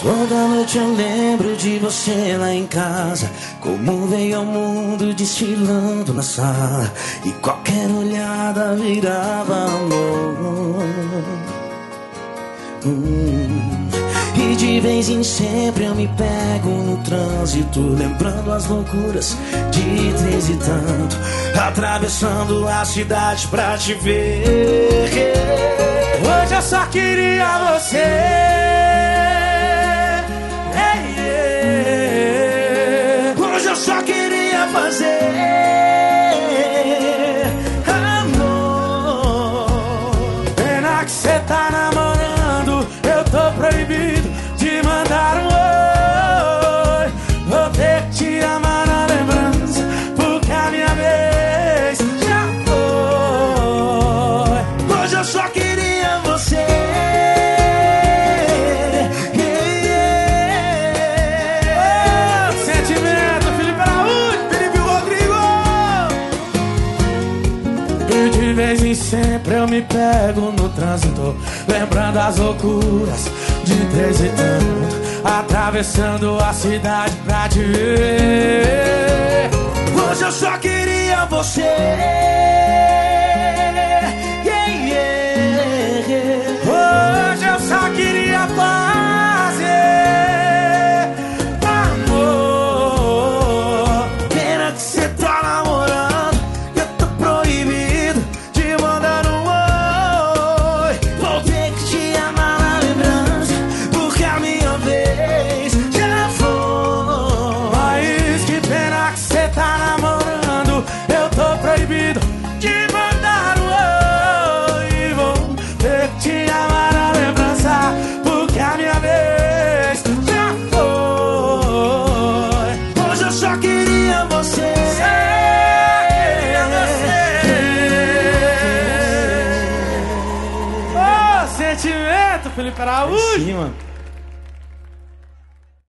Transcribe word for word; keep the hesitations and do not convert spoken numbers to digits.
Toda noite eu lembro de você lá em casa, como veio ao mundo desfilando na sala, e qualquer olhada virava amor. hum. E de vez em sempre eu me pego no trânsito, lembrando as loucuras de três e tanto, atravessando a cidade pra te ver. Hoje eu só queria você. Só queria fazer amor. Pena que cê tá namorando, eu tô proibido de mandar um oi. Vou ter que te amar na lembrança, porque a minha vez já foi. Hoje eu só queria você. De vez em sempre eu me pego no trânsito, lembrando as loucuras de três e tanto, atravessando a cidade pra te ver. Hoje eu só queria você. Yeah, yeah, yeah. Hoje eu só queria fazer amor. Pena que cê tá namorando, eu tô proibido. Proibido de mandar um oi. Vou ter que te amar na lembrança, porque a minha vez já foi. Hoje eu só queria você. Só queria você. Oh, sentimento, Felipe Araújo.